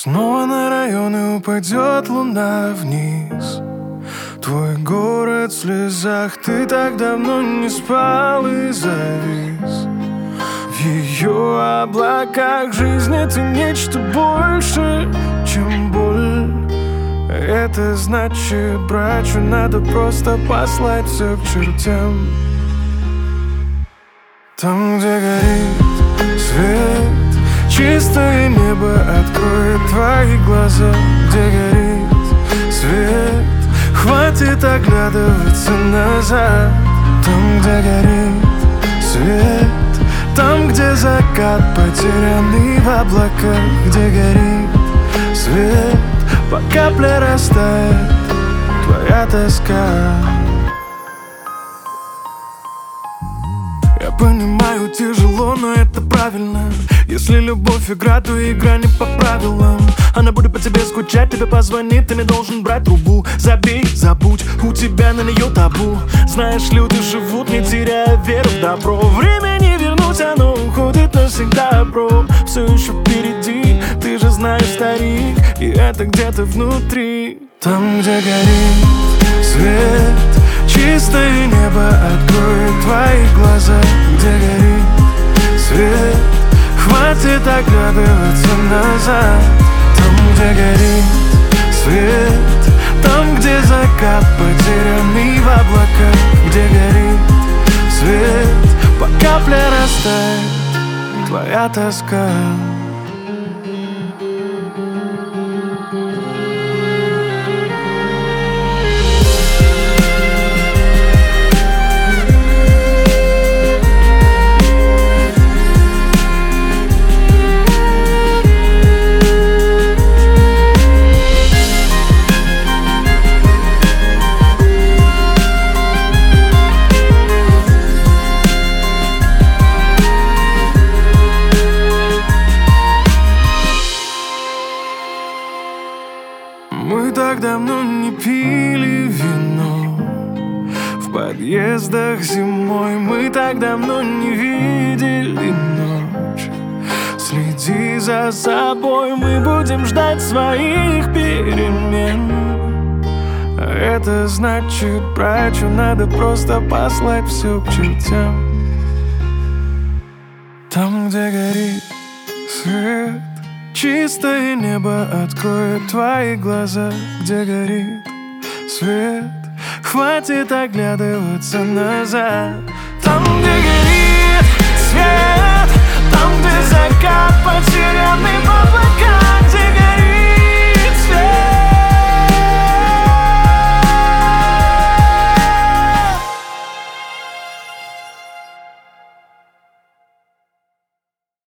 Снова на районы упадет луна вниз. Твой город в слезах, ты так давно не спал и завис. В ее облаках жизни ты нечто больше, чем боль. Это значит, брачу надо просто послать все к чертям. Там, где горит свет, чистое небо откроет твои глаза. Где горит свет, хватит оглядываться назад. Там, где горит свет, там, где закат потерянный в облаках. Где горит свет, по капле растает твоя тоска. Я понимаю, тяжело, но это правильно. Если любовь игра, то игра не по правилам. Она будет по тебе скучать, тебе позвонит, ты не должен брать трубу. Забей, забудь, у тебя на нее табу. Знаешь, люди живут, не теряя веру в добро. Время не вернуть, оно уходит навсегда, бро. Все еще впереди, ты же знаешь, старик, и это где-то внутри. Там, где горит свет, чистое небо откроет твои глаза. Где горит свет, хватит оглядываться назад. Там, где горит свет, там, где закат потерянный в облаках. Где горит свет, по капле растает твоя тоска. Мы так давно не пили вино в подъездах зимой. Мы так давно не видели ночь. Следи за собой, мы будем ждать своих перемен. А это значит, брачу надо просто послать все к чертям. Там, где горит свет, чистое небо откроет твои глаза. Где горит свет, хватит оглядываться назад. Там, где горит свет, там, где закат потерянный в облаках.